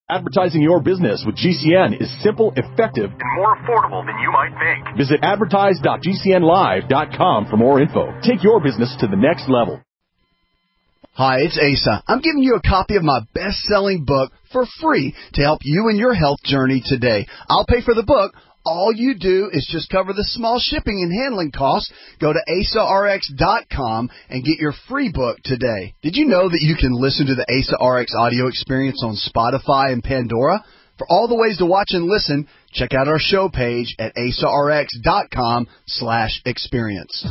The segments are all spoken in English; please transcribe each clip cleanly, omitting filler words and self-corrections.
Advertising your business with GCN is simple, effective, and more affordable than you might think. Visit advertise.gcnlive.com for more info. Take your business to the next level. Hi, it's Asa. I'm giving you a copy of my best-selling book for free to help you in your health journey today. I'll pay for the book. All you do is just cover the small shipping and handling costs. Go to AsaRx.com and get your free book today. Did you know that you can listen to the Asa RX audio experience on Spotify and Pandora? For all the ways to watch and listen, check out our show page at AsaRx.com/experience.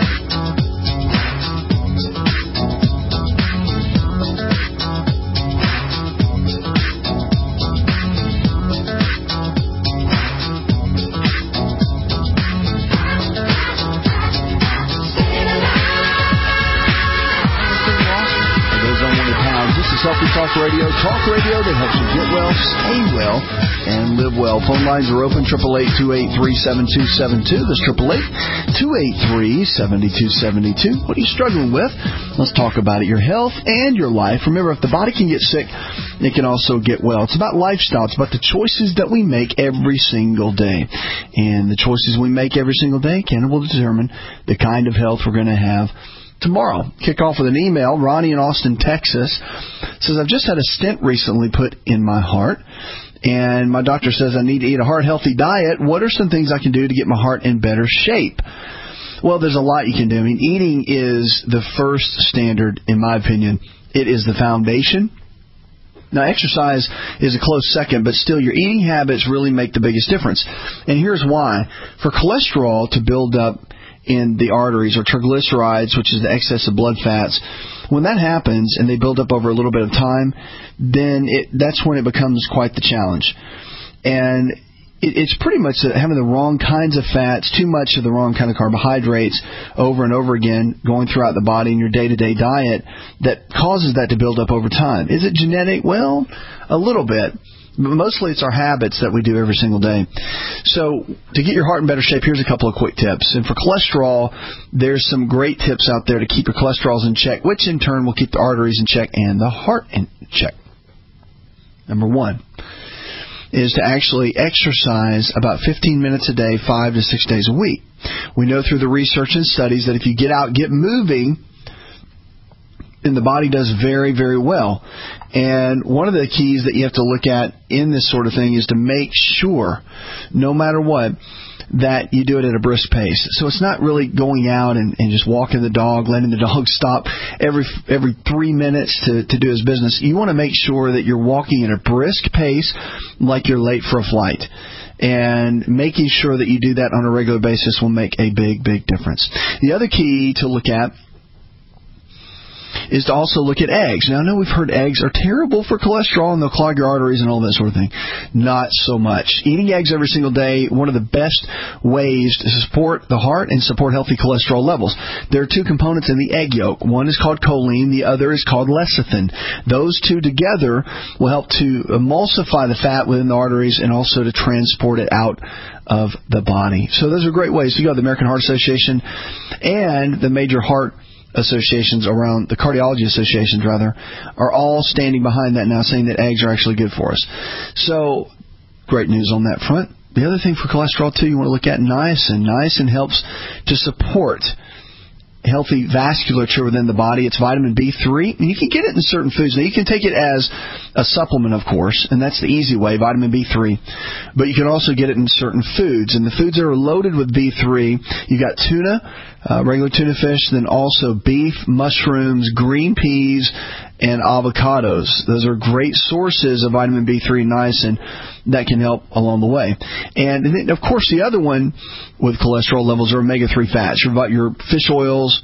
Healthy Talk Radio that helps you get well, stay well, and live well. Phone lines are open, 888-283-7272. That's 888-283-7272. What are you struggling with? Let's talk about it. Your health and your life. Remember, if the body can get sick, it can also get well. It's about lifestyle. It's about the choices that we make every single day. And the choices we make every single day will determine the kind of health we're going to have tomorrow. Kick off with an email. Ronnie in Austin, Texas says, I've just had a stent recently put in my heart, and my doctor says I need to eat a heart-healthy diet. What are some things I can do to get my heart in better shape? Well, there's a lot you can do. I mean, eating is the first standard, in my opinion. It is the foundation. Now, exercise is a close second, but still, your eating habits really make the biggest difference. And here's why. For cholesterol to build up in the arteries, or triglycerides, which is the excess of blood fats, when that happens and they build up over a little bit of time, then that's when it becomes quite the challenge. And it's pretty much having the wrong kinds of fats, too much of the wrong kind of carbohydrates over and over again going throughout the body in your day-to-day diet that causes that to build up over time. Is it genetic? Well, a little bit. Mostly it's our habits that we do every single day. So to get your heart in better shape, here's a couple of quick tips. And for cholesterol, there's some great tips out there to keep your cholesterols in check, which in turn will keep the arteries in check and the heart in check. Number one is to actually exercise about 15 minutes a day, 5 to 6 days a week. We know through the research and studies that if you get out, get moving, and the body does very, very well. And one of the keys that you have to look at in this sort of thing is to make sure, no matter what, that you do it at a brisk pace. So it's not really going out and just walking the dog, letting the dog stop every 3 minutes to do his business. You want to make sure that you're walking at a brisk pace like you're late for a flight. And making sure that you do that on a regular basis will make a big, big difference. The other key to look at is to also look at eggs. Now, I know we've heard eggs are terrible for cholesterol and they'll clog your arteries and all that sort of thing. Not so much. Eating eggs every single day, one of the best ways to support the heart and support healthy cholesterol levels. There are two components in the egg yolk. One is called choline, the other is called lecithin. Those two together will help to emulsify the fat within the arteries and also to transport it out of the body. So those are great ways to go. The American Heart Association and the major heart associations around, the cardiology associations rather, are all standing behind that now, saying that eggs are actually good for us. So, great news on that front. The other thing for cholesterol, too, you want to look at niacin. Niacin helps to support healthy vasculature within the body. It's vitamin B3, and you can get it in certain foods. Now, you can take it as a supplement, of course, and that's the easy way, vitamin B3. But you can also get it in certain foods, and the foods that are loaded with B3, you got tuna, regular tuna fish, then also beef, mushrooms, green peas, and avocados. Those are great sources of vitamin B3 and niacin that can help along the way. And then, of course, the other one with cholesterol levels are omega-3 fats. Your fish oils,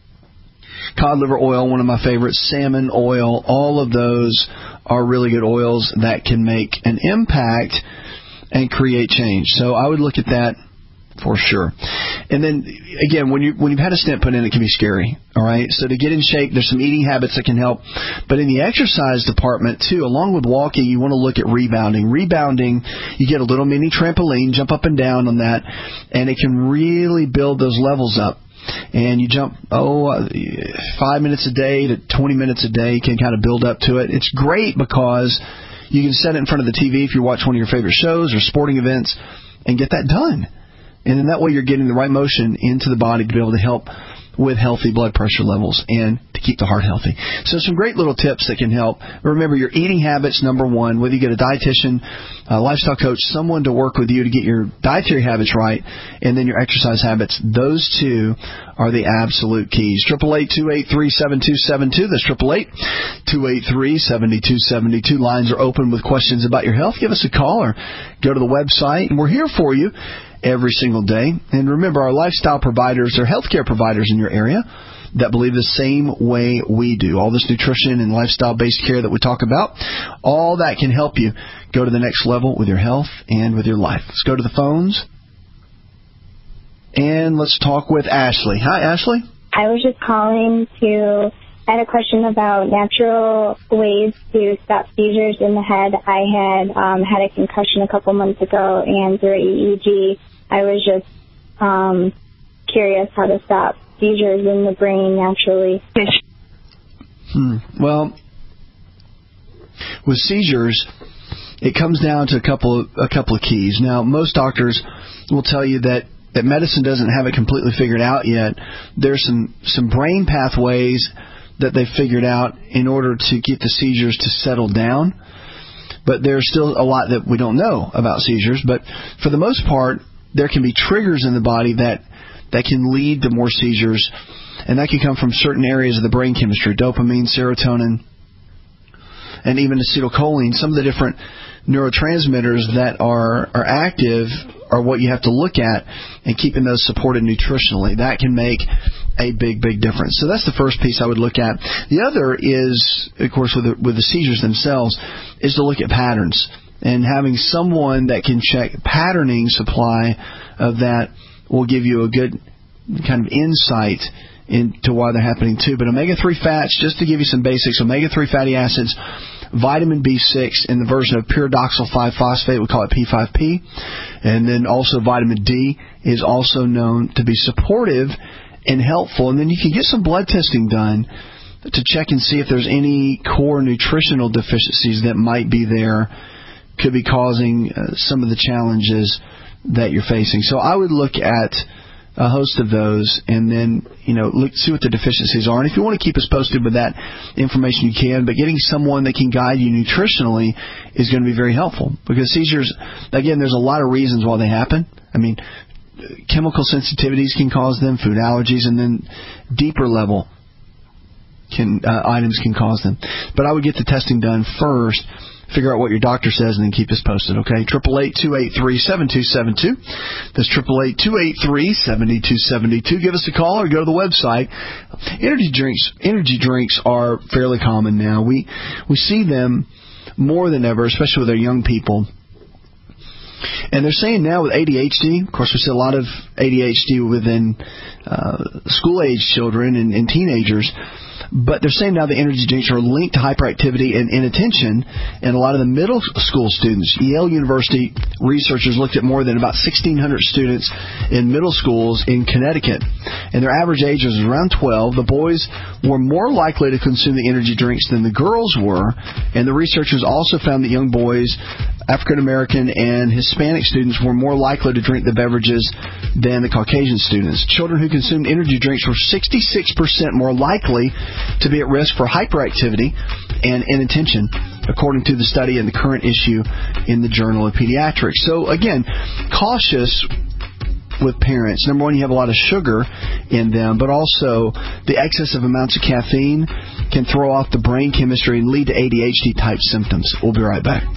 cod liver oil, one of my favorites, salmon oil, all of those are really good oils that can make an impact and create change. So I would look at that for sure. And then, again, when you've had a stent put in, it can be scary, all right? So to get in shape, there's some eating habits that can help. But in the exercise department, too, along with walking, you want to look at rebounding. Rebounding, you get a little mini trampoline, jump up and down on that, and it can really build those levels up. And you jump, 5 minutes a day to 20 minutes a day, can kind of build up to it. It's great because You can set it in front of the TV if you watch one of your favorite shows or sporting events and get that done. And in that way, you're getting the right motion into the body to be able to help with healthy blood pressure levels and to keep the heart healthy. So some great little tips that can help. Remember, your eating habits, number one, whether you get a dietitian, a lifestyle coach, someone to work with you to get your dietary habits right, and then your exercise habits, those two are the absolute keys. 888-283-7272. That's 888-283-7272. Lines are open with questions about your health. Give us a call or go to the website, and we're here for you every single day. And remember, our lifestyle providers are healthcare providers in your area that believe the same way we do. All this nutrition and lifestyle-based care that we talk about, all that can help you go to the next level with your health and with your life. Let's go to the phones, and let's talk with Ashley. Hi, Ashley. I was just calling to I had a question about natural ways to stop seizures in the head. I had had a concussion a couple months ago, and through EEG, I was just curious how to stop seizures in the brain naturally. Well, with seizures, it comes down to a couple of keys. Now, most doctors will tell you that medicine doesn't have it completely figured out yet. There's some brain pathways that they've figured out in order to get the seizures to settle down. But there's still a lot that we don't know about seizures. But for the most part, there can be triggers in the body that can lead to more seizures. And that can come from certain areas of the brain chemistry, dopamine, serotonin, and even acetylcholine. Some of the different neurotransmitters that are active are what you have to look at, and keeping those supported nutritionally. That can make a big, big difference. So that's the first piece I would look at. The other is, of course, with the seizures themselves, is to look at patterns. And having someone that can check patterning supply of that will give you a good kind of insight into why they're happening too. But omega-3 fats, just to give you some basics, omega-3 fatty acids, vitamin B6 in the version of pyridoxal 5-phosphate, we call it P5P, and then also vitamin D is also known to be supportive and helpful. And then you can get some blood testing done to check and see if there's any core nutritional deficiencies that might be there, could be causing some of the challenges that you're facing. So I would look at a host of those, and then see what the deficiencies are. And if you want to keep us posted with that information, you can. But getting someone that can guide you nutritionally is going to be very helpful, because seizures, again, there's a lot of reasons why they happen. I mean, chemical sensitivities can cause them, food allergies, and then deeper level items can cause them. But I would get the testing done first, figure out what your doctor says, and then keep us posted, okay? 888-283-7272. That's 888-283-7272. Give us a call or go to the website. Energy drinks are fairly common now. We see them more than ever, especially with our young people. And they're saying now with ADHD, of course we see a lot of ADHD within school-age children and teenagers, but they're saying now the energy drinks are linked to hyperactivity and inattention in a lot of the middle school students. Yale University researchers looked at more than about 1,600 students in middle schools in Connecticut, and their average age was around 12. The boys were more likely to consume the energy drinks than the girls were, and the researchers also found that young boys, African American and Hispanic students, were more likely to drink the beverages than the Caucasian students. Children who consumed energy drinks were 66% more likely to be at risk for hyperactivity and inattention, according to the study in the current issue in the Journal of Pediatrics. So again, cautious with parents. Number one, you have a lot of sugar in them, but also the excessive amounts of caffeine can throw off the brain chemistry and lead to ADHD-type symptoms. We'll be right back.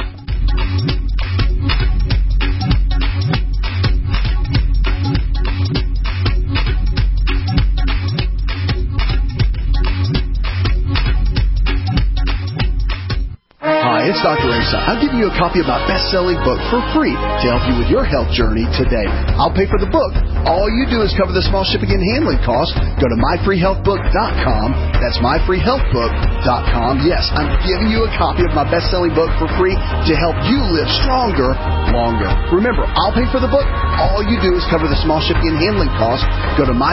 It's Dr. Asa. I'm giving you a copy of my best-selling book for free to help you with your health journey today. I'll pay for the book. All you do is cover the small shipping and handling costs. Go to myfreehealthbook.com. That's myfreehealthbook.com. Yes, I'm giving you a copy of my best-selling book for free to help you live stronger, longer. Remember, I'll pay for the book. All you do is cover the small shipping and handling costs. Go to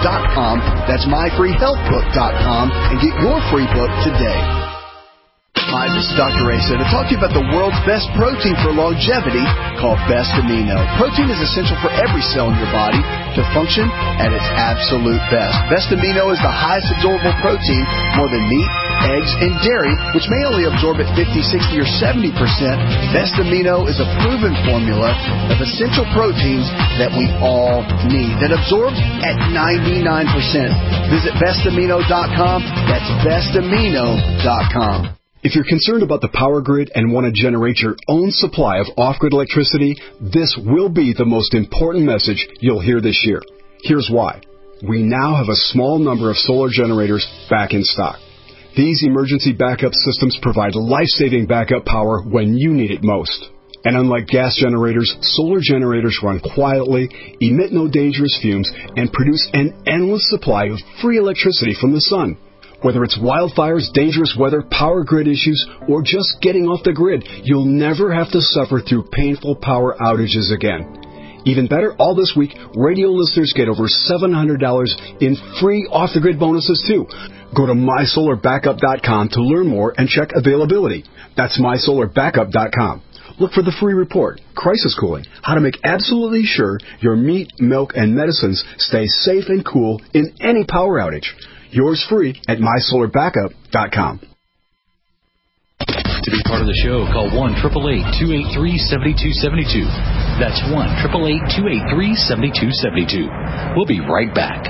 myfreehealthbook.com. That's myfreehealthbook.com and get your free book today. Hi, this is Dr. Asa to talk to you about the world's best protein for longevity called Best Amino. Protein is essential for every cell in your body to function at its absolute best. Best Amino is the highest absorbable protein, more than meat, eggs, and dairy, which may only absorb at 50, 60, or 70%. Best Amino is a proven formula of essential proteins that we all need that absorbs at 99%. Visit bestamino.com. That's bestamino.com. If you're concerned about the power grid and want to generate your own supply of off-grid electricity, this will be the most important message you'll hear this year. Here's why. We now have a small number of solar generators back in stock. These emergency backup systems provide life-saving backup power when you need it most. And unlike gas generators, solar generators run quietly, emit no dangerous fumes, and produce an endless supply of free electricity from the sun. Whether it's wildfires, dangerous weather, power grid issues, or just getting off the grid, you'll never have to suffer through painful power outages again. Even better, all this week, radio listeners get over $700 in free off-the-grid bonuses, too. Go to mysolarbackup.com to learn more and check availability. That's mysolarbackup.com. Look for the free report, Crisis Cooling, how to make absolutely sure your meat, milk, and medicines stay safe and cool in any power outage. Yours free at mysolarbackup.com. To be part of the show, call 1-888-283-7272. That's 1-888-283-7272. We'll be right back.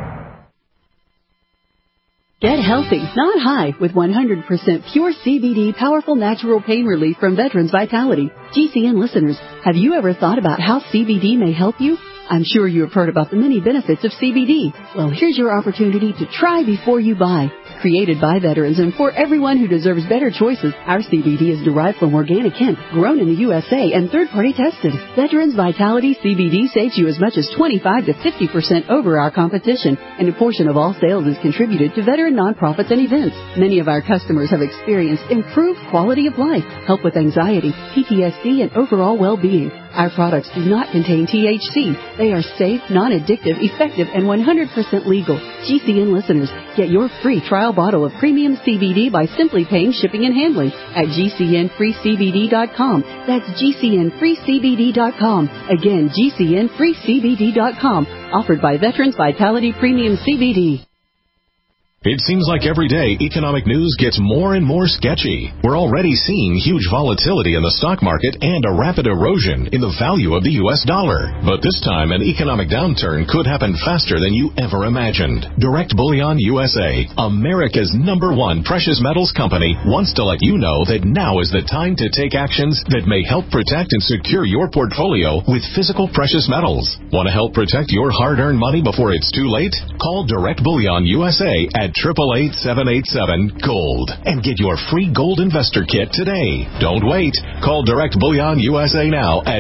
Get healthy, not high, with 100% pure CBD powerful natural pain relief from Veterans Vitality. GCN listeners, have you ever thought about how CBD may help you? I'm sure you have heard about the many benefits of CBD. Well, here's your opportunity to try before you buy. Created by veterans and for everyone who deserves better choices, our CBD is derived from organic hemp, grown in the USA, and third-party tested. Veterans Vitality CBD saves you as much as 25 to 50% over our competition, and a portion of all sales is contributed to veteran nonprofits and events. Many of our customers have experienced improved quality of life, help with anxiety, PTSD, and overall well-being. Our products do not contain THC. They are safe, non-addictive, effective, and 100% legal. GCN listeners, get your free trial bottle of premium CBD by simply paying shipping and handling at GCNFreeCBD.com. That's GCNFreeCBD.com. Again, GCNFreeCBD.com. Offered by Veterans Vitality Premium CBD. It seems like every day economic news gets more and more sketchy. We're already seeing huge volatility in the stock market and a rapid erosion in the value of the U.S. dollar. But this time, an economic downturn could happen faster than you ever imagined. Direct Bullion USA, America's #1 precious metals company, wants to let you know that now is the time to take actions that may help protect and secure your portfolio with physical precious metals. Want to help protect your hard-earned money before it's too late? Call Direct Bullion USA at 888-787-GOLD and get your free gold investor kit today. Don't wait. Call Direct Bullion USA now at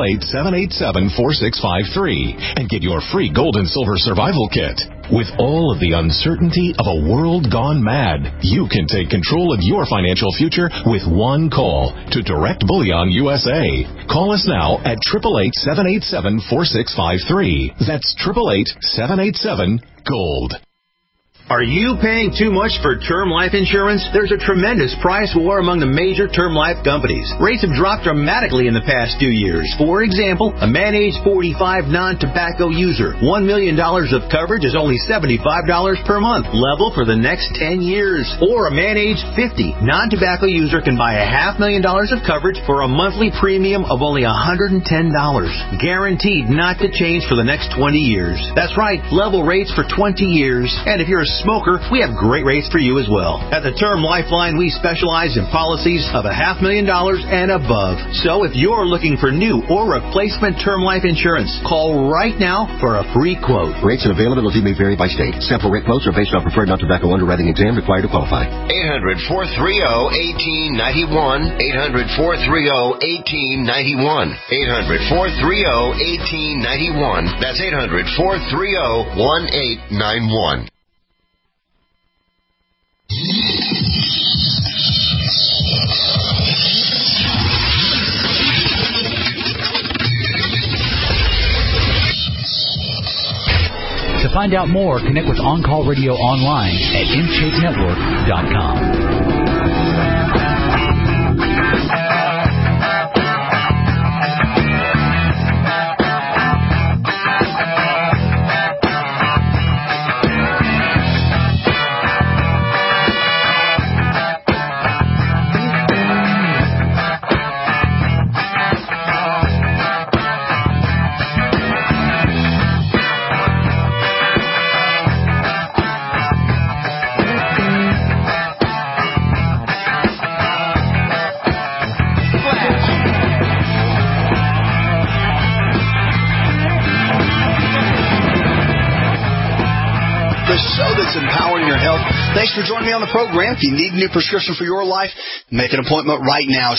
888-787-4653 and get your free gold and silver survival kit. With all of the uncertainty of a world gone mad, you can take control of your financial future with one call to Direct Bullion USA. Call us now at 888-787-4653. That's 888-787-GOLD. Are you paying too much for term life insurance? There's a tremendous price war among the major term life companies. Rates have dropped dramatically in the past 2 years. For example, a man age 45 non-tobacco user, $1 million of coverage is only $75 per month, level for the next 10 years. Or a man age 50 non-tobacco user can buy $500,000 of coverage for a monthly premium of only $110, guaranteed not to change for the next 20 years. That's right, level rates for 20 years. And if you're a smoker, we have great rates for you as well. At the Term Lifeline, we specialize in policies of $500,000 and above. So if you're looking for new or replacement term life insurance, call right now for a free quote. Rates and availability may vary by state. Sample rate quotes are based on preferred non-tobacco underwriting exam required to qualify. 800-430-1891. 800-430-1891. 800-430-1891. That's 800-430-1891. To find out more, connect with On Call Radio online at InShapeNetwork.com. that's empowering your health. Thanks for joining me on the program. If you need a new prescription for your life, make an appointment right now.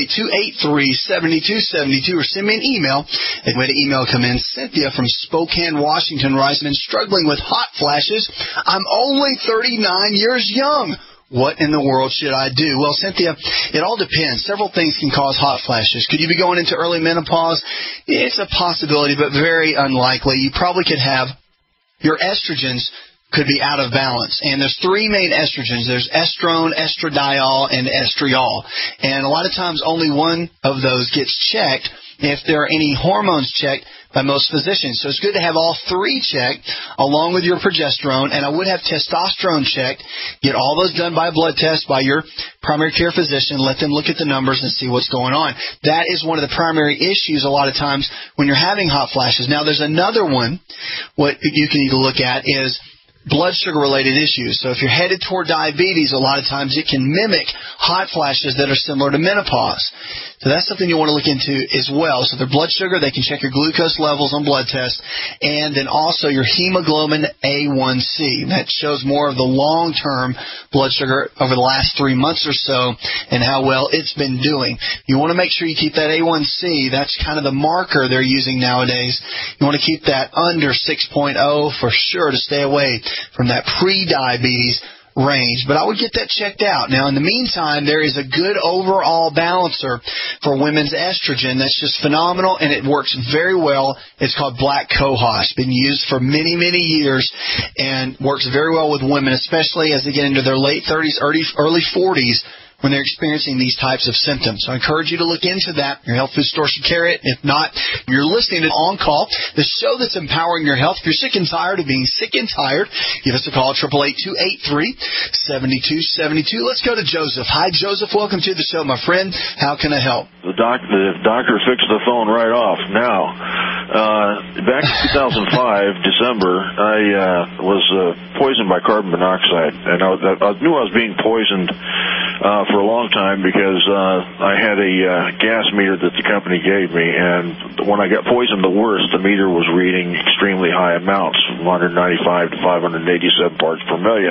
888-283-7272 or send me an email. A way to email come in. Cynthia from Spokane, Washington, writing and struggling with hot flashes. I'm only 39 years young. What in the world should I do? Well, Cynthia, it all depends. Several things can cause hot flashes. Could you be going into early menopause? It's a possibility, but very unlikely. You probably could have your estrogens could be out of balance. And there's three main estrogens. There's estrone, estradiol, and estriol. And a lot of times only one of those gets checked if there are any hormones checked by most physicians. So it's good to have all three checked along with your progesterone, and I would have testosterone checked. Get all those done by a blood test by your primary care physician. Let them look at the numbers and see what's going on. That is one of the primary issues a lot of times when you're having hot flashes. Now there's another one. What you can need to look at is blood sugar related issues. So if you're headed toward diabetes, a lot of times it can mimic hot flashes that are similar to menopause. So that's something you want to look into as well. So their blood sugar, they can check your glucose levels on blood tests, and then also your hemoglobin A1C. That shows more of the long-term blood sugar over the last 3 months or so and how well it's been doing. You want to make sure you keep that A1C. That's kind of the marker they're using nowadays. You want to keep that under 6.0 for sure to stay away from that pre-diabetes range, but I would get that checked out. Now, in the meantime, there is a good overall balancer for women's estrogen that's just phenomenal, and it works very well. It's called Black Cohosh. Been used for many, many years and works very well with women, especially as they get into their late 30s, early 40s, when they're experiencing these types of symptoms. So I encourage you to look into that. Your health food store should carry it. If not, you're listening to On Call, the show that's empowering your health. If you're sick and tired of being sick and tired, give us a call at 888-283-7272. Let's go to Joseph. Hi, Joseph. Welcome to the show, my friend. How can I help? The doctor fixed the phone right off. Now, back in 2005, December, I was poisoned by carbon monoxide, and I knew I was being poisoned for a long time because I had a gas meter that the company gave me, and when I got poisoned the worst, the meter was reading extremely high amounts, from 195 to 587 parts per million.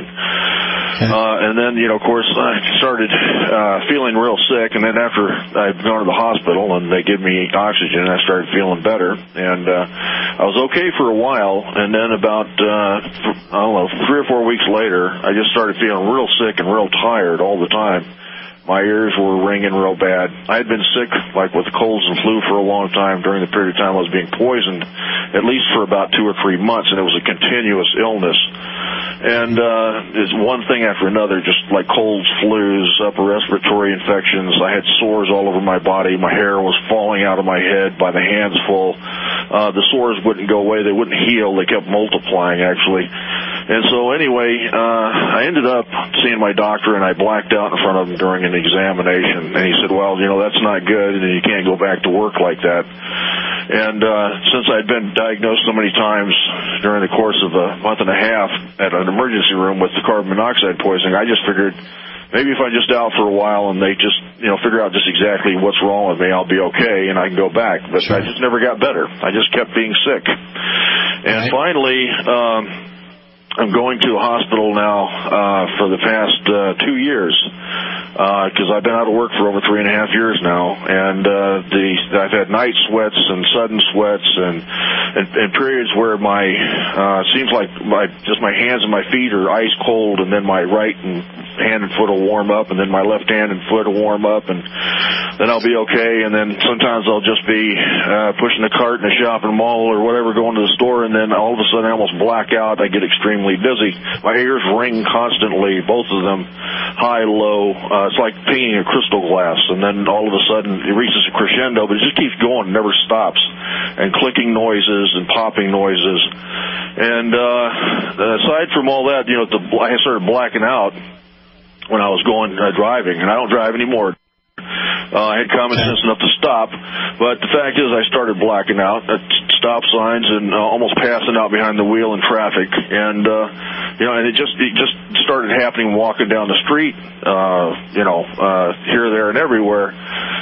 And then, of course, I started feeling real sick, and then after I'd gone to the hospital and they gave me oxygen, I started feeling better, and I was okay for a while, and then about, 3 or 4 weeks later, I just started feeling real sick and real tired all the time. My ears were ringing real bad. I had been sick, like with colds and flu, for a long time during the period of time I was being poisoned, at least for about 2 or 3 months, and it was a continuous illness. And it's one thing after another, just like colds, flus, upper respiratory infections. I had sores all over my body. My hair was falling out of my head by the handful. The sores wouldn't go away. They wouldn't heal. They kept multiplying, actually. And so anyway, I ended up seeing my doctor, and I blacked out in front of him during an examination. And he said, well, that's not good, and you can't go back to work like that. And since I'd been diagnosed so many times during the course of a month and a half at an emergency room with the carbon monoxide poisoning, I just figured maybe if I'm just out for a while and they just, figure out just exactly what's wrong with me, I'll be okay and I can go back. But I just never got better. I just kept being sick. And finally, I'm going to a hospital now for the past 2 years because I've been out of work for over 3.5 years now, and I've had night sweats and sudden sweats and periods where seems like my hands and my feet are ice cold, and then my right hand and foot will warm up, and then my left hand and foot will warm up, and then I'll be okay. And then sometimes I'll just be pushing a cart in a shopping mall or whatever, going to the store, and then all of a sudden I almost black out. I get extremely dizzy. My ears ring constantly, both of them, high, low. It's like painting a crystal glass, and then all of a sudden it reaches a crescendo, but it just keeps going, never stops, and clicking noises and popping noises. And aside from all that, I started blacking out when I was going driving, and I don't drive anymore. I had common sense enough to stop, but the fact is I started blacking out at stop signs and almost passing out behind the wheel in traffic, and and it just started happening walking down the street, here, there, and everywhere.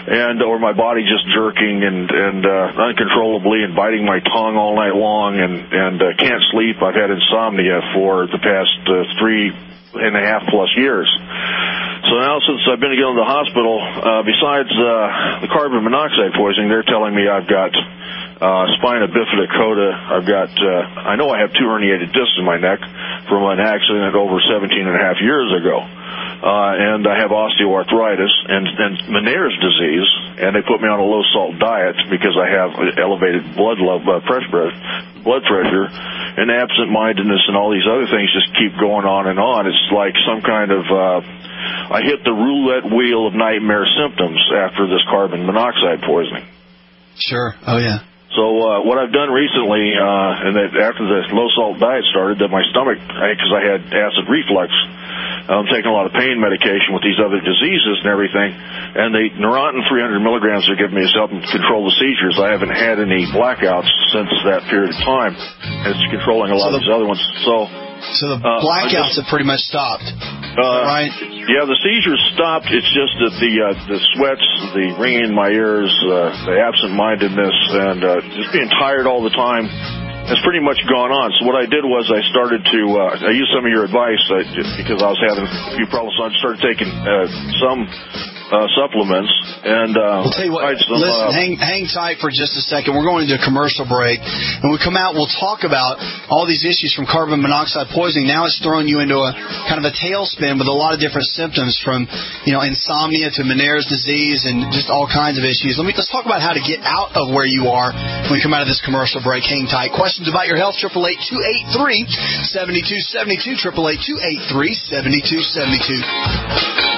or my body just jerking and uncontrollably and biting my tongue all night long and can't sleep. I've had insomnia for the past 3.5+ years. So now, since I've been going to the hospital, besides the carbon monoxide poisoning, they're telling me I've got spina bifida coda. I know I have 2 herniated discs in my neck from an accident over 17.5 years ago. And I have osteoarthritis and Meniere's disease, and they put me on a low-salt diet because I have elevated blood pressure, and absent-mindedness and all these other things just keep going on and on. It's like some kind of I hit the roulette wheel of nightmare symptoms after this carbon monoxide poisoning. Sure. Oh, yeah. So what I've done recently, and that after the low-salt diet started, that my stomach, because I had acid reflux, I'm taking a lot of pain medication with these other diseases and everything, and the Neurontin 300 milligrams they're giving me is helping control the seizures. I haven't had any blackouts since that period of time, and it's controlling a lot of these other ones. So the blackouts have pretty much stopped, right? Yeah, the seizures stopped. It's just that the sweats, the ringing in my ears, the absent-mindedness, and just being tired all the time has pretty much gone on. So what I did was I started to I used some of your advice because I was having a few problems. So I started taking some supplements, and I'll tell you what, listen, hang tight for just a second. We're going into a commercial break. When we come out, we'll talk about all these issues from carbon monoxide poisoning. Now it's throwing you into a kind of a tailspin with a lot of different symptoms, from insomnia to Meniere's disease and just all kinds of issues. Let's talk about how to get out of where you are when we come out of this commercial break. Hang tight. Questions about your health? 888-283-7272. 888-283-7272.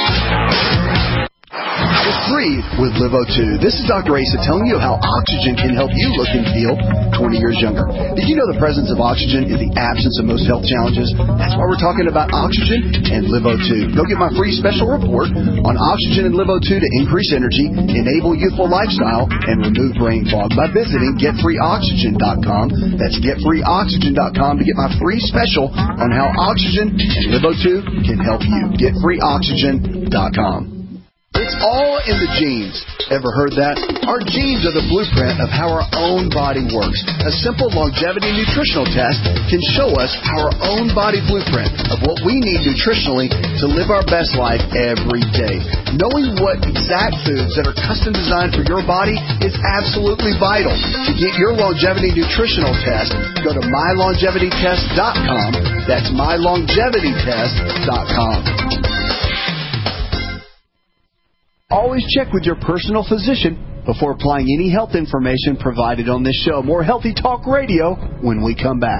It's Breathe with Livo2. This is Dr. Asa telling you how oxygen can help you look and feel 20 years younger. Did you know the presence of oxygen is the absence of most health challenges? That's why we're talking about oxygen and Livo2. Go get my free special report on oxygen and Livo2 to increase energy, enable youthful lifestyle, and remove brain fog by visiting getfreeoxygen.com. That's getfreeoxygen.com to get my free special on how oxygen and Livo2 can help you. Getfreeoxygen.com. It's all in the genes. Ever heard that? Our genes are the blueprint of how our own body works. A simple longevity nutritional test can show us our own body blueprint of what we need nutritionally to live our best life every day. Knowing what exact foods that are custom designed for your body is absolutely vital. To get your longevity nutritional test, go to mylongevitytest.com. That's mylongevitytest.com. Always check with your personal physician before applying any health information provided on this show. More Healthy Talk Radio when we come back.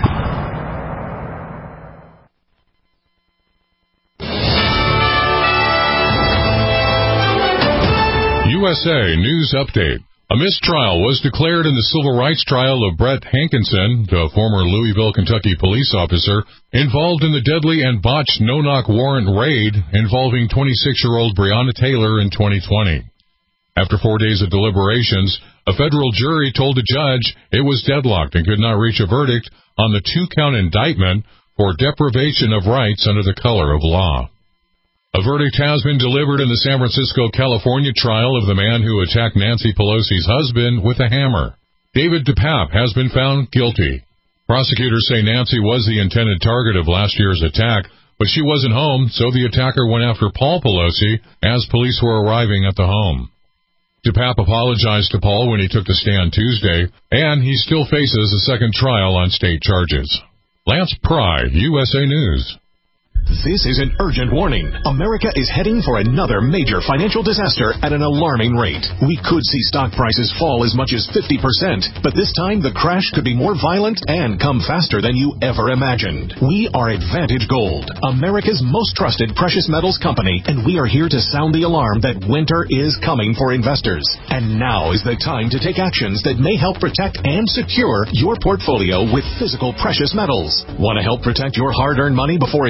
USA News Update. A mistrial was declared in the civil rights trial of Brett Hankinson, the former Louisville, Kentucky police officer, involved in the deadly and botched no-knock warrant raid involving 26-year-old Breonna Taylor in 2020. After 4 days of deliberations, a federal jury told the judge it was deadlocked and could not reach a verdict on the 2-count indictment for deprivation of rights under the color of law. A verdict has been delivered in the San Francisco, California trial of the man who attacked Nancy Pelosi's husband with a hammer. David DePape has been found guilty. Prosecutors say Nancy was the intended target of last year's attack, but she wasn't home, so the attacker went after Paul Pelosi as police were arriving at the home. DePape apologized to Paul when he took the stand Tuesday, and he still faces a second trial on state charges. Lance Pry, USA News. This is an urgent warning. America is heading for another major financial disaster at an alarming rate. We could see stock prices fall as much as 50%, but this time the crash could be more violent and come faster than you ever imagined. We are Advantage Gold, America's most trusted precious metals company, and we are here to sound the alarm that winter is coming for investors. And now is the time to take actions that may help protect and secure your portfolio with physical precious metals. Want to help protect your hard-earned money before it's too late?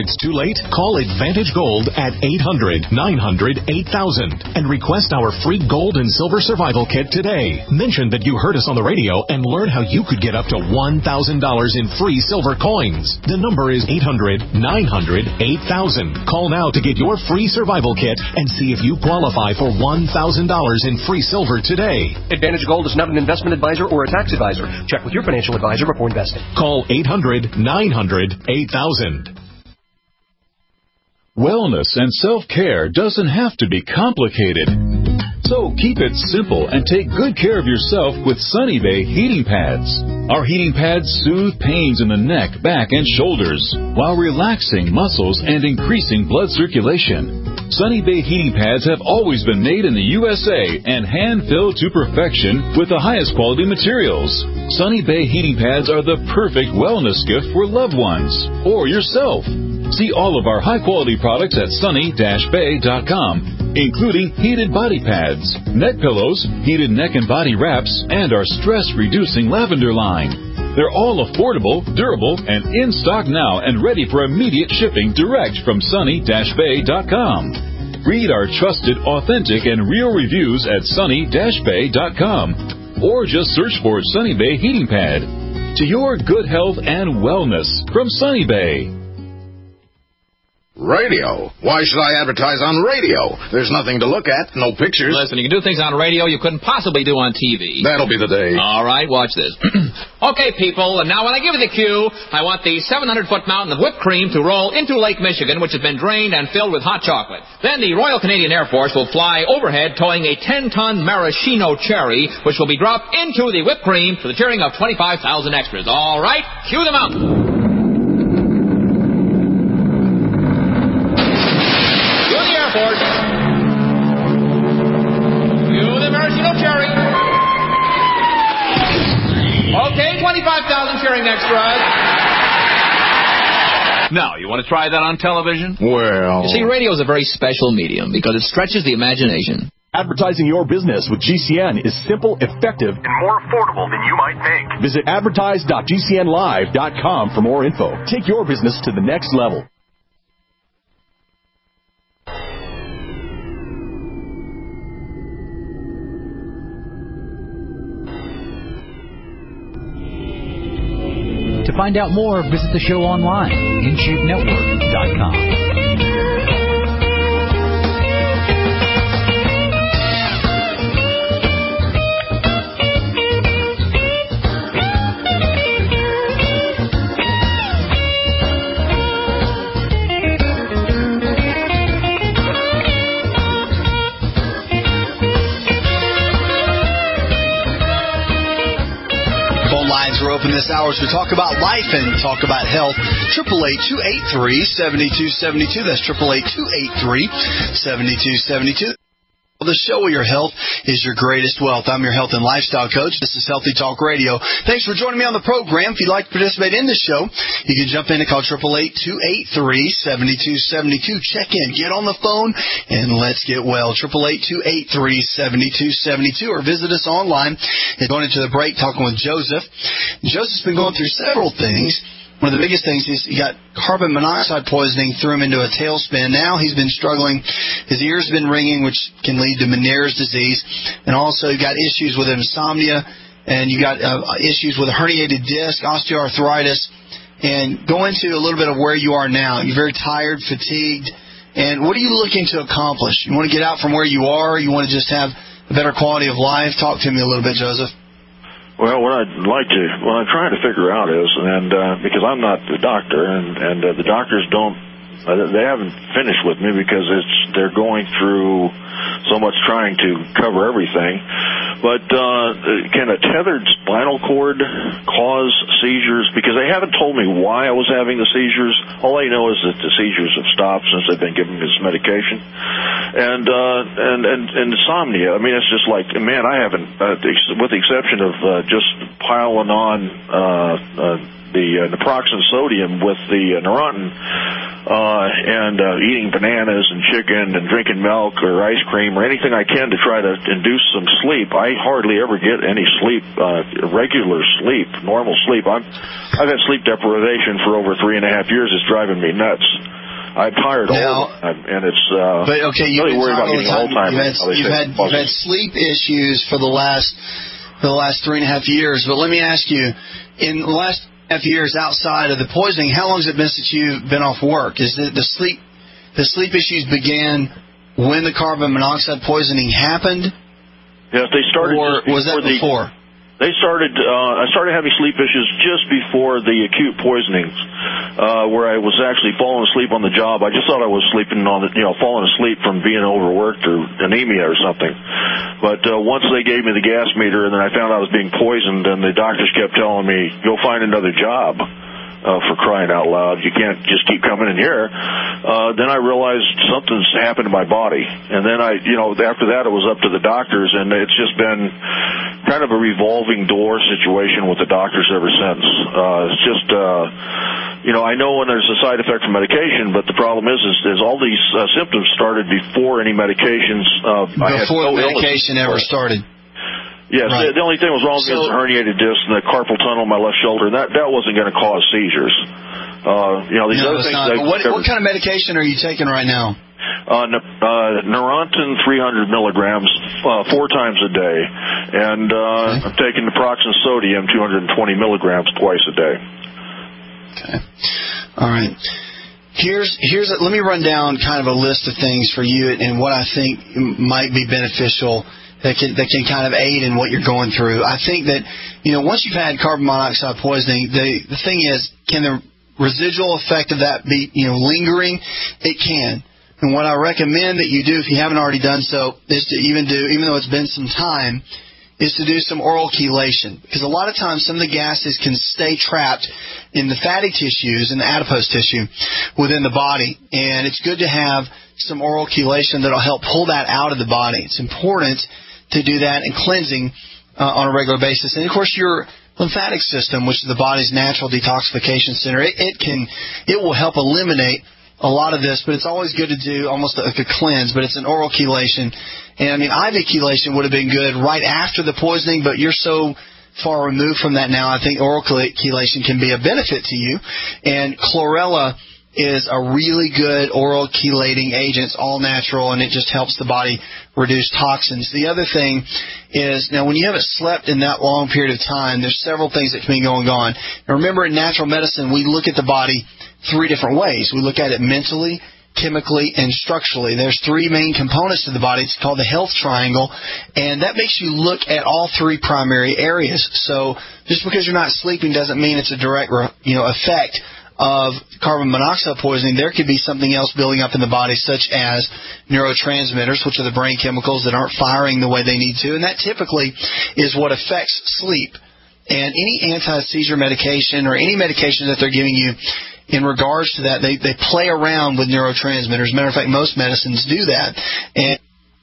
late? Call Advantage Gold at 800-900-8000 and request our free gold and silver survival kit today. Mention that you heard us on the radio and learn how you could get up to $1,000 in free silver coins. The number is 800-900-8000. Call now to get your free survival kit and see if you qualify for $1,000 in free silver today. Advantage Gold is not an investment advisor or a tax advisor. Check with your financial advisor before investing. Call 800-900-8000. Wellness and self-care doesn't have to be complicated. So keep it simple and take good care of yourself with Sunny Bay heating pads. Our heating pads soothe pains in the neck, back, and shoulders while relaxing muscles and increasing blood circulation. Sunny Bay heating pads have always been made in the USA and hand-filled to perfection with the highest quality materials. Sunny Bay heating pads are the perfect wellness gift for loved ones or yourself. See all of our high-quality products at sunny-bay.com, including heated body pads, neck pillows, heated neck and body wraps, and our stress-reducing lavender line. They're all affordable, durable, and in stock now and ready for immediate shipping direct from sunny-bay.com. Read our trusted, authentic, and real reviews at sunny-bay.com or just search for Sunny Bay Heating Pad. To your good health and wellness from Sunny Bay. Radio? Why should I advertise on radio? There's nothing to look at, no pictures. Listen, you can do things on radio you couldn't possibly do on TV. That'll be the day. All right, watch this. Okay, people, and now when I give you the cue, I want the 700-foot mountain of whipped cream to roll into Lake Michigan, which has been drained and filled with hot chocolate. Then the Royal Canadian Air Force will fly overhead towing a 10-ton maraschino cherry, which will be dropped into the whipped cream to the cheering of 25,000 extras. All right, cue the mountain. Cue the maraschino cherry. Okay, 25,000 cheering extras. Now, you want to try that on television? Well... You see, radio is a very special medium because it stretches the imagination. Advertising your business with GCN is simple, effective, and more affordable than you might think. Visit advertise.gcnlive.com for more info. Take your business to the next level. To find out more, visit the show online, InShapeNetwork.com. Open this hour as we talk about life and talk about health. 888-283-7272. That's 888-283-7272. The show where your health is your greatest wealth. I'm your health and lifestyle coach. This is Healthy Talk Radio. Thanks for joining me on the program. If you'd like to participate in the show, you can jump in and call 888-283-7272. Check in, get on the phone, and let's get well. 888-283-7272, or visit us online. And going into the break, talking with Joseph. Joseph's been going through several things. One of the biggest things is he got carbon monoxide poisoning, threw him into a tailspin. Now he's been struggling. His ears have been ringing, which can lead to Meniere's disease. And also you got issues with insomnia, and you got issues with a herniated disc, osteoarthritis. And go into a little bit of where you are now. You're very tired, fatigued. And what are you looking to accomplish? You want to get out from where you are? You want to just have a better quality of life? Talk to me a little bit, Joseph. Well, what I'm trying to figure out is, and because I'm not the doctor, and the doctors they haven't finished with me because they're going through so much trying to cover everything. But can a tethered spinal cord cause seizures? Because they haven't told me why I was having the seizures. All I know is that the seizures have stopped since they've been giving me this medication. And insomnia. I mean, it's just like, man, I haven't, with the exception of just piling on the naproxen sodium with the Neurontin, and eating bananas and chicken and drinking milk or ice cream or anything I can to try to induce some sleep. I hardly ever get any sleep, regular sleep, normal sleep. I've had sleep deprivation for over 3.5 years. It's driving me nuts. I'm tired all the time, and it's really worried about getting Alzheimer's. You've had sleep issues for the last 3.5 years. But let me ask you, in the last 3.5 years outside of the poisoning, how long has it been since you've been off work? Is it the sleep issues began when the carbon monoxide poisoning happened? Yes, they started. Or was that before? They started. I started having sleep issues just before the acute poisonings, where I was actually falling asleep on the job. I just thought I was sleeping falling asleep from being overworked or anemia or something. But once they gave me the gas meter, and then I found out I was being poisoned, and the doctors kept telling me, "Go find another job." For crying out loud, you can't just keep coming in here. Then I realized something's happened to my body, and then after that it was up to the doctors, and it's just been kind of a revolving door situation with the doctors ever since. It's just, I know when there's a side effect from medication, but the problem is all these symptoms started before any medications. Before the medication ever started. Yes, right. The only thing that was wrong with me was the herniated disc and the carpal tunnel in my left shoulder. That wasn't going to cause seizures. These other things. What kind of medication are you taking right now? Neurontin 300 milligrams 4 times a day, and I'm taking naproxen sodium 220 milligrams twice a day. Okay. All right. Let me run down kind of a list of things for you and what I think might be beneficial that can kind of aid in what you're going through. I think that, once you've had carbon monoxide poisoning, the thing is, can the residual effect of that be, lingering? It can. And what I recommend that you do, if you haven't already done so, is to even though it's been some time, is to do some oral chelation. Because a lot of times some of the gases can stay trapped in the fatty tissues and the adipose tissue within the body. And it's good to have some oral chelation that will help pull that out of the body. It's important to do that, and cleansing on a regular basis. And of course, your lymphatic system, which is the body's natural detoxification center, it will help eliminate a lot of this, but it's always good to do almost like a cleanse, but it's an oral chelation. And IV chelation would have been good right after the poisoning, but you're so far removed from that now, I think oral chelation can be a benefit to you. And chlorella is a really good oral chelating agent. It's all natural, and it just helps the body reduce toxins. The other thing is, now when you haven't slept in that long period of time, there's several things that can be going on. Now remember, in natural medicine, we look at the body 3 different ways. We look at it mentally, chemically, and structurally. There's 3 main components to the body. It's called the health triangle, and that makes you look at all 3 primary areas. So just because you're not sleeping doesn't mean it's a direct effect of carbon monoxide poisoning. There could be something else building up in the body, such as neurotransmitters, which are the brain chemicals that aren't firing the way they need to, and that typically is what affects sleep. And any anti-seizure medication or any medication that they're giving you in regards to that, they play around with neurotransmitters. Matter of fact, most medicines do that. And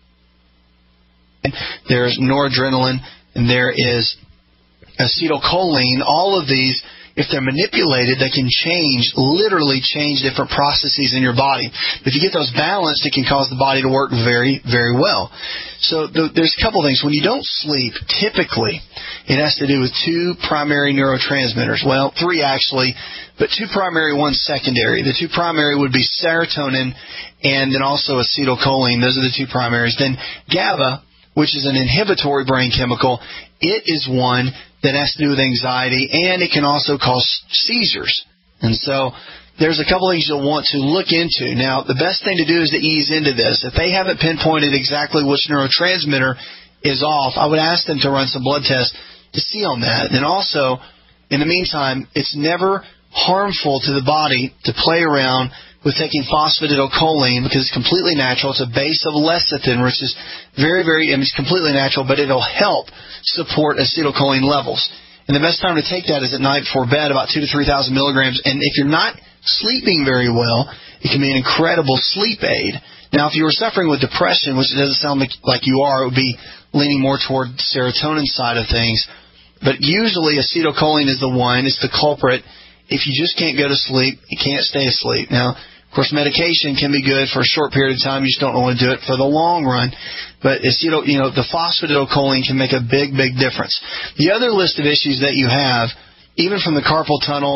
there's noradrenaline, and there is acetylcholine. All of these, if they're manipulated, they can literally change different processes in your body. If you get those balanced, it can cause the body to work very, very well. So there's a couple things. When you don't sleep, typically, it has to do with 2 primary neurotransmitters. Well, 3 actually, but 2 primary, 1 secondary. The 2 primary would be serotonin and then also acetylcholine. Those are the 2 primaries. Then GABA, which is an inhibitory brain chemical, it is one that has to do with anxiety, and it can also cause seizures. And so there's a couple things you'll want to look into. Now, the best thing to do is to ease into this. If they haven't pinpointed exactly which neurotransmitter is off, I would ask them to run some blood tests to see on that. And also, in the meantime, it's never harmful to the body to play around with taking phosphatidylcholine, because it's completely natural. It's a base of lecithin, which is very, very, it's completely natural, but it'll help support acetylcholine levels. And the best time to take that is at night before bed, about 2,000 to 3,000 milligrams. And if you're not sleeping very well, it can be an incredible sleep aid. Now, if you were suffering with depression, which it doesn't sound like you are, it would be leaning more toward the serotonin side of things. But usually acetylcholine is the one, it's the culprit. If you just can't go to sleep, you can't stay asleep. Now, of course, medication can be good for a short period of time. You just don't want to do it for the long run. But the phosphatidylcholine can make a big, big difference. The other list of issues that you have, even from the carpal tunnel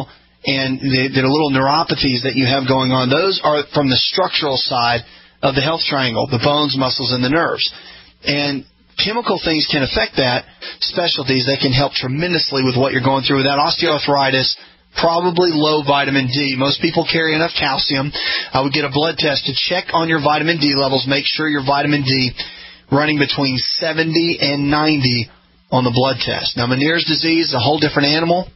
and the little neuropathies that you have going on, those are from the structural side of the health triangle, the bones, muscles, and the nerves. And chemical things can affect that. Specialties, they can help tremendously with what you're going through. With that osteoarthritis, probably low vitamin D. Most people carry enough calcium. I would get a blood test to check on your vitamin D levels. Make sure your vitamin D running between 70 and 90 on the blood test. Now, Meniere's disease is a whole different animal.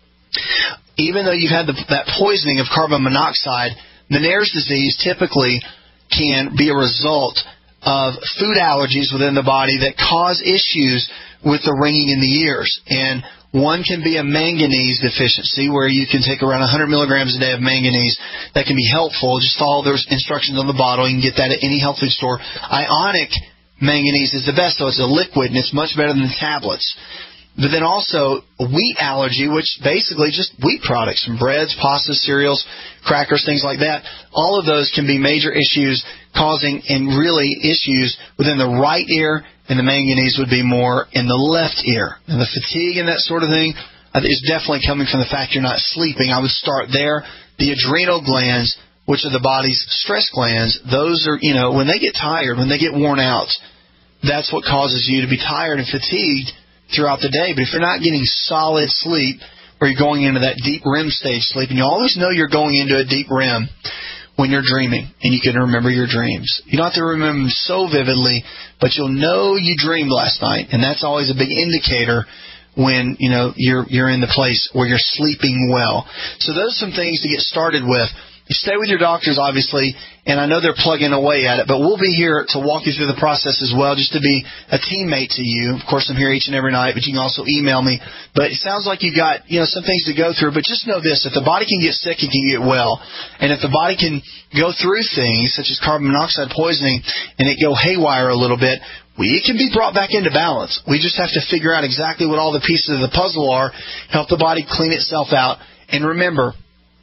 Even though you've had that poisoning of carbon monoxide, Meniere's disease typically can be a result of food allergies within the body that cause issues with the ringing in the ears. And one can be a manganese deficiency, where you can take around 100 milligrams a day of manganese. That can be helpful. Just follow those instructions on the bottle. You can get that at any health food store. Ionic manganese is the best, though. It's a liquid, and it's much better than the tablets. But then also wheat allergy, which basically just wheat products, from breads, pastas, cereals, crackers, things like that. All of those can be major issues causing, and really issues within the right ear, and the manganese would be more in the left ear. And the fatigue and that sort of thing is definitely coming from the fact you're not sleeping. I would start there. The adrenal glands, which are the body's stress glands, those are, when they get tired, when they get worn out, that's what causes you to be tired and fatigued throughout the day. But if you're not getting solid sleep, or you're going into that deep REM stage sleep, and you always know you're going into a deep REM when you're dreaming, and you can remember your dreams. You don't have to remember them so vividly, but you'll know you dreamed last night, and that's always a big indicator when you're in the place where you're sleeping well. So those are some things to get started with. You stay with your doctors, obviously, and I know they're plugging away at it, but we'll be here to walk you through the process as well, just to be a teammate to you. Of course, I'm here each and every night, but you can also email me. But it sounds like you've got some things to go through, but just know this: if the body can get sick, it can get well. And if the body can go through things such as carbon monoxide poisoning and it go haywire a little bit, it can be brought back into balance. We just have to figure out exactly what all the pieces of the puzzle are, help the body clean itself out. And remember,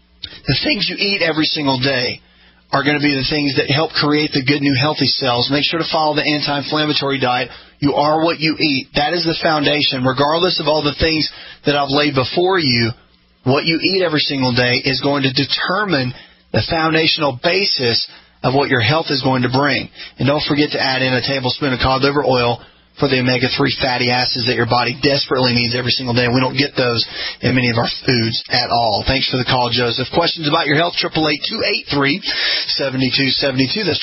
the things you eat every single day are going to be the things that help create the good new healthy cells. Make sure to follow the anti-inflammatory diet. You are what you eat. That is the foundation. Regardless of all the things that I've laid before you, what you eat every single day is going to determine the foundational basis of what your health is going to bring. And don't forget to add in a tablespoon of cod liver oil for the omega-3 fatty acids that your body desperately needs every single day. We don't get those in many of our foods at all. Thanks for the call, Joseph. Questions about your health, 888-283-7272. That's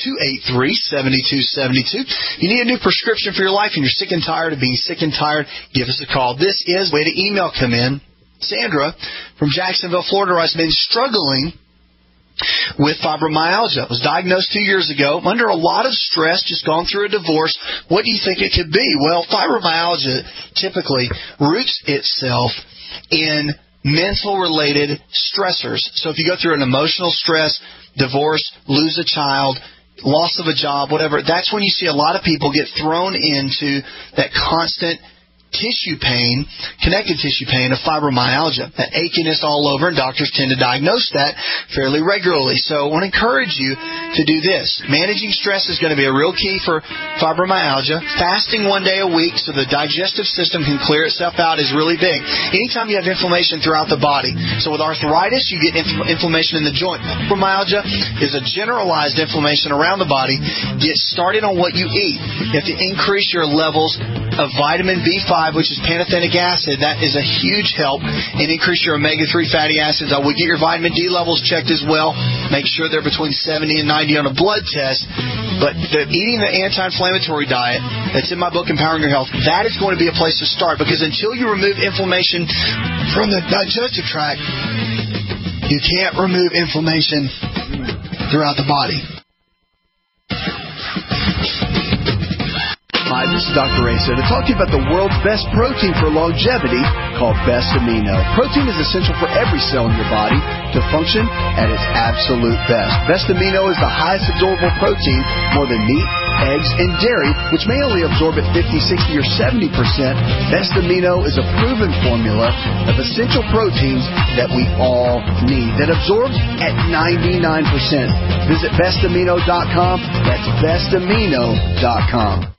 888-283-7272. You need a new prescription for your life and you're sick and tired of being sick and tired, give us a call. This is way to email come in. Sandra from Jacksonville, Florida, writes, been struggling with fibromyalgia. Was diagnosed 2 years ago, under a lot of stress, just gone through a divorce. What do you think it could be? Well, fibromyalgia typically roots itself in mental-related stressors. So if you go through an emotional stress, divorce, lose a child, loss of a job, whatever, that's when you see a lot of people get thrown into that constant tissue pain, connective tissue pain of fibromyalgia, that achiness all over, and doctors tend to diagnose that fairly regularly. So I want to encourage you to do this. Managing stress is going to be a real key for fibromyalgia. Fasting 1 day a week so the digestive system can clear itself out is really big. Anytime you have inflammation throughout the body, so with arthritis, you get inflammation in the joint. Fibromyalgia is a generalized inflammation around the body. Get started on what you eat. You have to increase your levels of vitamin B5, which is pantothenic acid. That is a huge help, and increase your omega-3 fatty acids. I would get your vitamin D levels checked as well. Make sure they're between 70 and 90 on a blood test. But eating the anti-inflammatory diet that's in my book, Empowering Your Health, that is going to be a place to start, because until you remove inflammation from the digestive tract, you can't remove inflammation throughout the body. Hi, this is Dr. Racer to talk to you about the world's best protein for longevity called Best Amino. Protein is essential for every cell in your body to function at its absolute best. Best Amino is the highest absorbable protein, more than meat, eggs, and dairy, which may only absorb at 50, 60, or 70%. Best Amino is a proven formula of essential proteins that we all need, that absorbs at 99%. Visit bestamino.com. That's bestamino.com.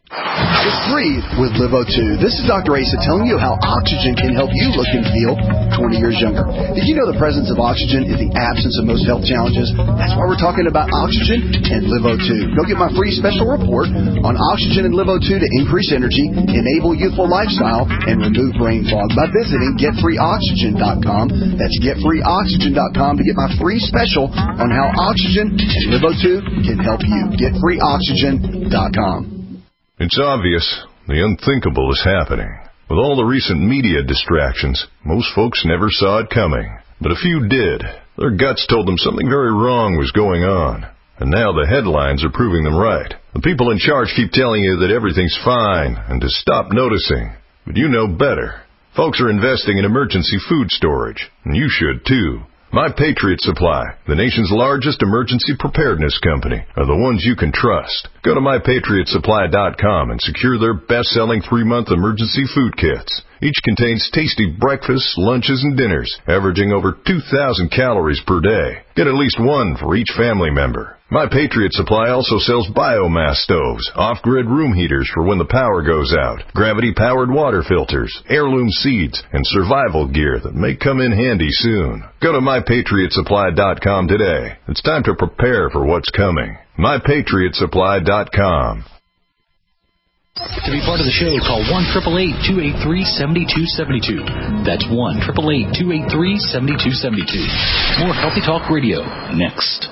It's Breathe with LiveO2. This is Dr. Asa telling you how oxygen can help you look and feel 20 years younger. Did you know the presence of oxygen is the absence of most health challenges? That's why we're talking about oxygen and LiveO2. Go get my free special report on oxygen and LiveO2 to increase energy, enable youthful lifestyle, and remove brain fog by visiting GetFreeOxygen.com. That's GetFreeOxygen.com to get my free special on how oxygen and LiveO2 can help you. GetFreeOxygen.com. It's obvious the unthinkable is happening. With all the recent media distractions, most folks never saw it coming. But a few did. Their guts told them something very wrong was going on. And now the headlines are proving them right. The people in charge keep telling you that everything's fine and to stop noticing. But you know better. Folks are investing in emergency food storage, and you should too. My Patriot Supply, the nation's largest emergency preparedness company, are the ones you can trust. Go to MyPatriotSupply.com and secure their best-selling 3-month emergency food kits. Each contains tasty breakfasts, lunches, and dinners, averaging over 2,000 calories per day. Get at least one for each family member. My Patriot Supply also sells biomass stoves, off-grid room heaters for when the power goes out, gravity-powered water filters, heirloom seeds, and survival gear that may come in handy soon. Go to MyPatriotSupply.com today. It's time to prepare for what's coming. MyPatriotSupply.com. To be part of the show, call 1-888-283-7272. That's 1-888-283-7272. More Healthy Talk Radio next.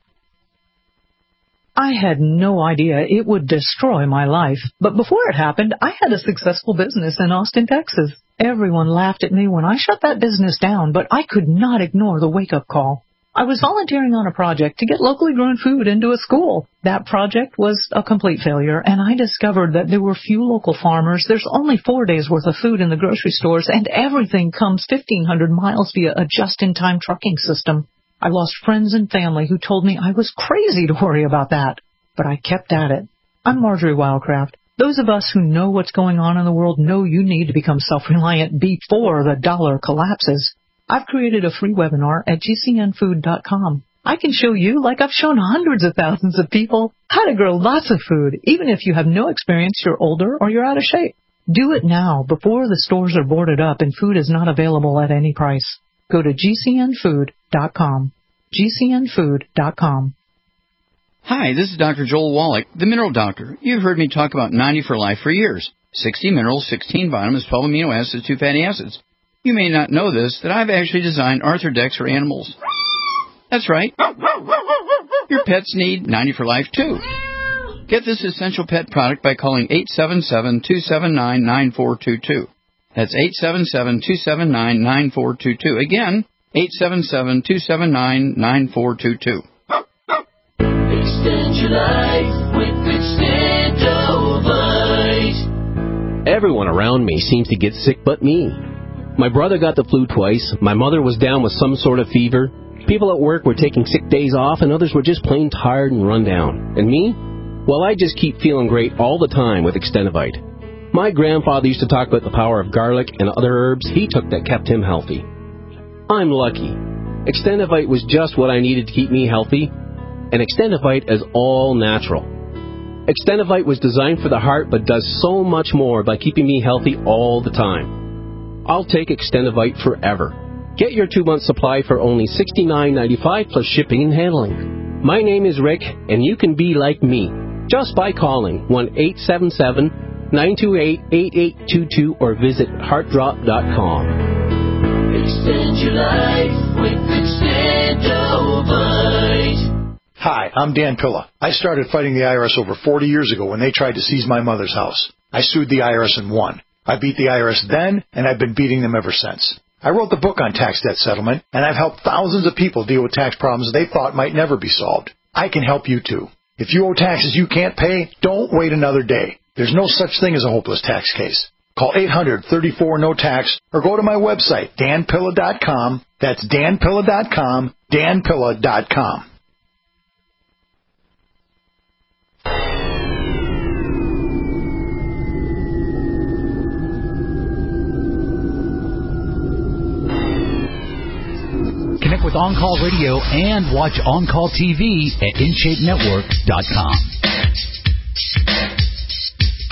I had no idea it would destroy my life. But before it happened, I had a successful business in Austin, Texas. Everyone laughed at me when I shut that business down, but I could not ignore the wake-up call. I was volunteering on a project to get locally grown food into a school. That project was a complete failure, and I discovered that there were few local farmers. There's only 4 days' worth of food in the grocery stores, and everything comes 1,500 miles via a just-in-time trucking system. I lost friends and family who told me I was crazy to worry about that, but I kept at it. I'm Marjorie Wildcraft. Those of us who know what's going on in the world know you need to become self-reliant before the dollar collapses. I've created a free webinar at GCNfood.com. I can show you, like I've shown hundreds of thousands of people, how to grow lots of food, even if you have no experience, you're older, or you're out of shape. Do it now before the stores are boarded up and food is not available at any price. Go to GCNfood.com. GCNfood.com. Hi, this is Dr. Joel Wallach, the Mineral Doctor. You've heard me talk about 90 for Life for years. 60 minerals, 16 vitamins, 12 amino acids, 2 fatty acids. You may not know this, that I've actually designed Arthrodex for animals. That's right. Your pets need 90 for Life, too. Get this essential pet product by calling 877-279-9422. That's 877-279-9422. Again, 877-279-9422. Extend your life with Extendovite. Everyone around me seems to get sick but me. My brother got the flu twice, my mother was down with some sort of fever, people at work were taking sick days off, and others were just plain tired and run down. And me? Well, I just keep feeling great all the time with Extendovite. My grandfather used to talk about the power of garlic and other herbs he took that kept him healthy. I'm lucky. Extendovite was just what I needed to keep me healthy, and Extendovite is all natural. Extendovite was designed for the heart but does so much more by keeping me healthy all the time. I'll take Extendovite forever. Get your 2-month supply for only $69.95 plus shipping and handling. My name is Rick, and you can be like me just by calling 1-877-928-8822 or visit heartdrop.com. Extend your life with Extendovite. Hi, I'm Dan Pilla. I started fighting the IRS over 40 years ago when they tried to seize my mother's house. I sued the IRS and won. I beat the IRS then, and I've been beating them ever since. I wrote the book on tax debt settlement, and I've helped thousands of people deal with tax problems they thought might never be solved. I can help you too. If you owe taxes you can't pay, don't wait another day. There's no such thing as a hopeless tax case. Call 800-34-NO-TAX or go to my website, danpilla.com. That's danpilla.com, danpilla.com. Connect with On-Call Radio and watch On-Call TV at InShapeNetwork.com.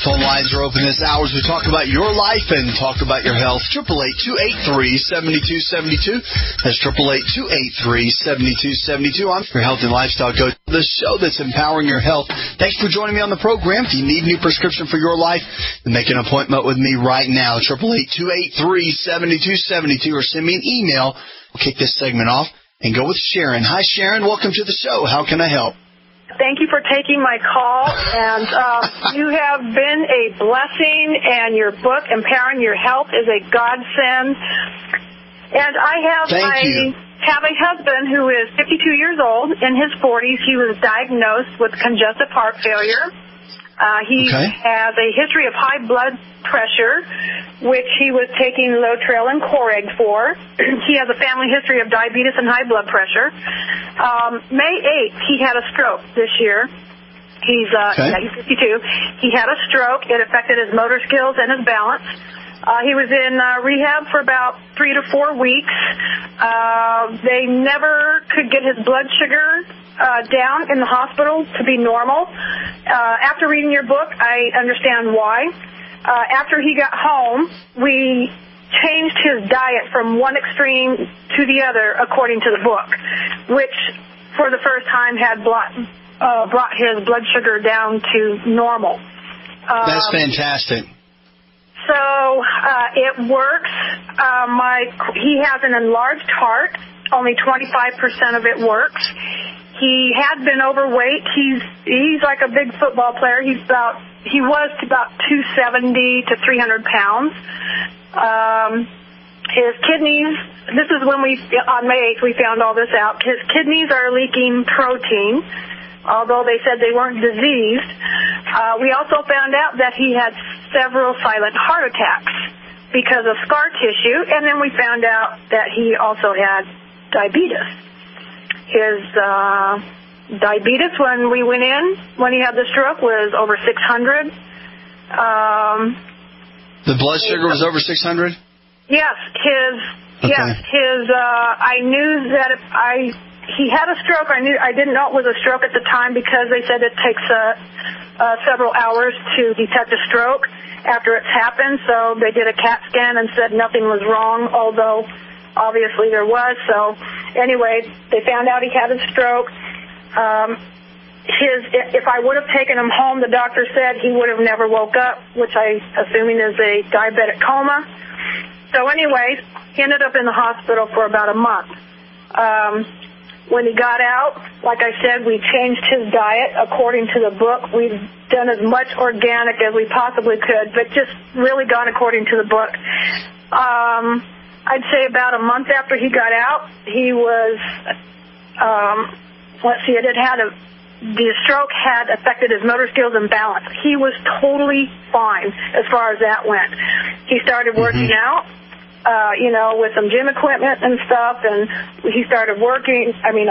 Phone lines are open this hour as we talk about your life and talk about your health. 888-283-7272. That's 888-283-7272. I'm your health and lifestyle coach, the show that's empowering your health. Thanks for joining me on the program. If you need a new prescription for your life, then make an appointment with me right now. 888-283-7272 or send me an email. We'll kick this segment off and go with Sharon. Hi, Sharon. Welcome to the show. How can I help? Thank you for taking my call, and you have been a blessing, and your book, Empowering Your Health, is a godsend. And I have a husband who is 52 years old, in his 40s. He was diagnosed with congestive heart failure. He has a history of high blood pressure, which he was taking Lotrel and Coreg for. He has a family history of diabetes and high blood pressure. May 8th, he had a stroke this year. He's 52. He had a stroke. It affected his motor skills and his balance. He was in rehab for about 3 to 4 weeks. They never could get his blood sugar down in the hospital to be normal. After reading your book, I understand why. After he got home, we changed his diet from one extreme to the other according to the book, which for the first time had brought his blood sugar down to normal. That's fantastic. So it works. He has an enlarged heart. Only 25% of it works. He had been overweight. He's like a big football player. He was about 270 to 300 pounds. His kidneys, this is when on May 8th we found all this out. His kidneys are leaking protein, although they said they weren't diseased. We also found out that he had several silent heart attacks because of scar tissue, and then we found out that he also had diabetes. His diabetes when we went in, when he had the stroke, was over 600. The blood sugar was over 600? Yes, I knew that if he had a stroke. I didn't know it was a stroke at the time because they said it takes several hours to detect a stroke after it's happened. So they did a CAT scan and said nothing was wrong, although obviously there was. So anyway, they found out he had a stroke. If I would have taken him home, the doctor said he would have never woke up, which I assuming is a diabetic coma. So anyway, he ended up in the hospital for about a month. When he got out, like I said, we changed his diet according to the book. We've done as much organic as we possibly could, but just really gone according to the book. I'd say about a month after he got out, he was, the stroke had affected his motor skills and balance. He was totally fine as far as that went. He started working out, with some gym equipment and stuff, and he started walking.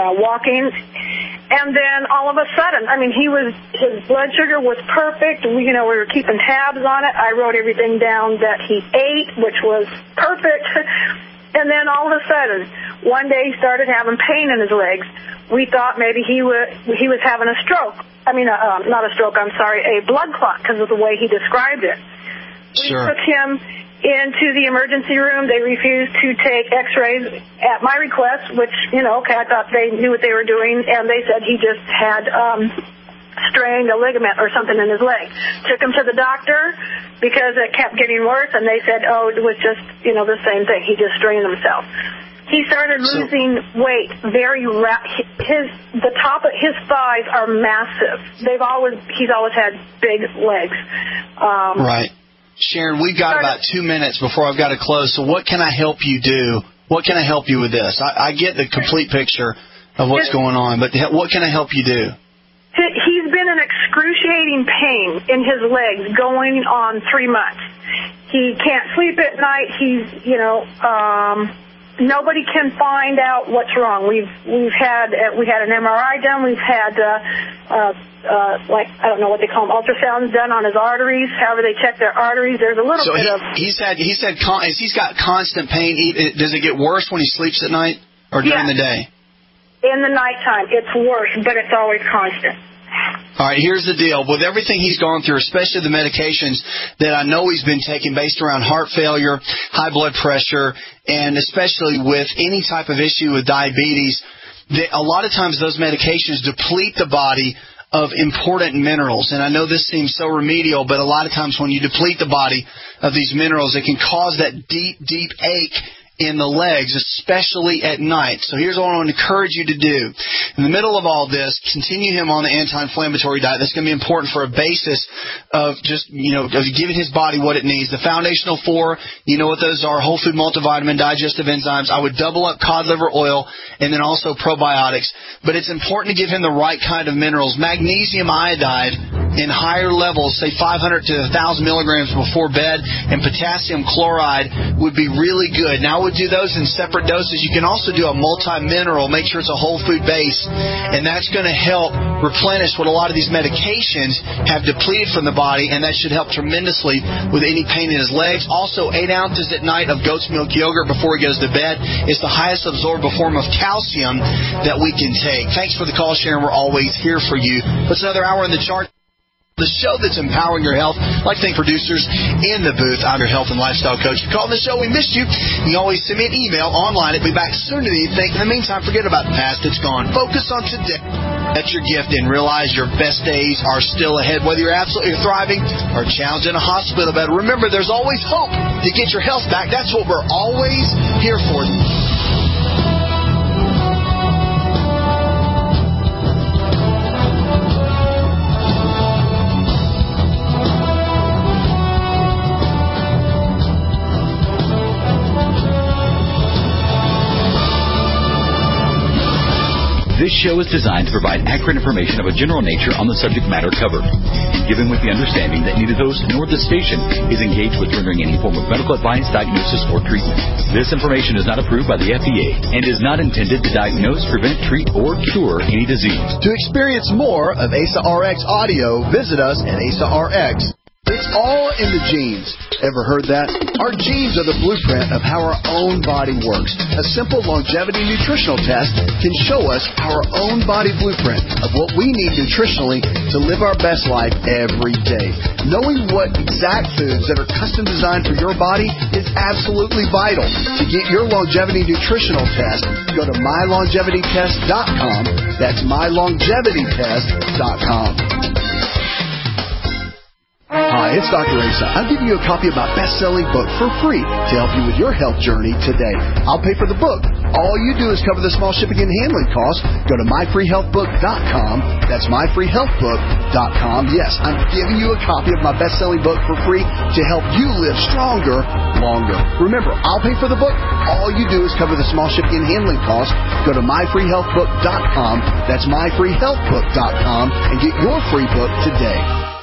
And then all of a sudden, his blood sugar was perfect. We were keeping tabs on it. I wrote everything down that he ate, which was perfect. And then all of a sudden, one day he started having pain in his legs. We thought maybe he was having a stroke. Not a stroke, a blood clot because of the way he described it. Sure. We took him into the emergency room. They refused to take x-rays at my request, which, I thought they knew what they were doing, and they said he just had strained a ligament or something in his leg. Took him to the doctor because it kept getting worse, and they said, it was just, the same thing. He just strained himself. He started losing weight very the top of his thighs are massive. He's always had big legs. Right. Sharon, we've got about 2 minutes before I've got to close, so what can I help you do? What can I help you with this? I get the complete picture of what's going on, but what can I help you do? He's been in excruciating pain in his legs going on 3 months. He can't sleep at night. Nobody can find out what's wrong. We had an MRI done. We've had I don't know what they call them, ultrasounds done on his arteries. However they check their arteries, there's a little bit of. He's got constant pain. Does it get worse when he sleeps at night or during the day? In the nighttime, it's worse, but it's always constant. All right, here's the deal. With everything he's gone through, especially the medications that I know he's been taking based around heart failure, high blood pressure, and especially with any type of issue with diabetes, a lot of times those medications deplete the body of important minerals. And I know this seems so remedial, but a lot of times when you deplete the body of these minerals, it can cause that deep, deep ache in the legs, especially at night. So here's what I want to encourage you to do. In the middle of all this, continue him on the anti-inflammatory diet. That's going to be important for a basis of just, of giving his body what it needs. The foundational 4, you know what those are: whole food multivitamin, digestive enzymes. I would double up cod liver oil, and then also probiotics. But it's important to give him the right kind of minerals. Magnesium iodide in higher levels, say 500 to 1,000 milligrams before bed, and potassium chloride would be really good. Now, I would do those in separate doses. You can also do a multi-mineral. Make sure it's a whole food base, and that's going to help replenish what a lot of these medications have depleted from the body, and that should help tremendously with any pain in his legs. Also, 8 ounces at night of goat's milk yogurt before he goes to bed is the highest absorbable form of calcium that we can take. Thanks for the call, Sharon. We're always here for you. What's another hour in the chart? The show that's empowering your health. I'd like to thank producers in the booth. I'm your health and lifestyle coach. If you called the show, we missed you. You can always send me an email online. I'll be back sooner than you think. In the meantime, forget about the past. It's gone. Focus on today. That's your gift, and realize your best days are still ahead. Whether you're absolutely thriving or challenged in a hospital bed, remember there's always hope to get your health back. That's what we're always here for. This show is designed to provide accurate information of a general nature on the subject matter covered, given with the understanding that neither host nor the station is engaged with rendering any form of medical advice, diagnosis, or treatment. This information is not approved by the FDA and is not intended to diagnose, prevent, treat, or cure any disease. To experience more of ASA RX audio, visit us at ASA RX. It's all in the genes. Ever heard that? Our genes are the blueprint of how our own body works. A simple longevity nutritional test can show us our own body blueprint of what we need nutritionally to live our best life every day. Knowing what exact foods that are custom designed for your body is absolutely vital. To get your longevity nutritional test, go to mylongevitytest.com. That's mylongevitytest.com. Hi, it's Dr. Asa. I'm giving you a copy of my best-selling book for free to help you with your health journey today. I'll pay for the book. All you do is cover the small shipping and handling costs. Go to myfreehealthbook.com. That's myfreehealthbook.com. Yes, I'm giving you a copy of my best-selling book for free to help you live stronger, longer. Remember, I'll pay for the book. All you do is cover the small shipping and handling costs. Go to myfreehealthbook.com. That's myfreehealthbook.com and get your free book today.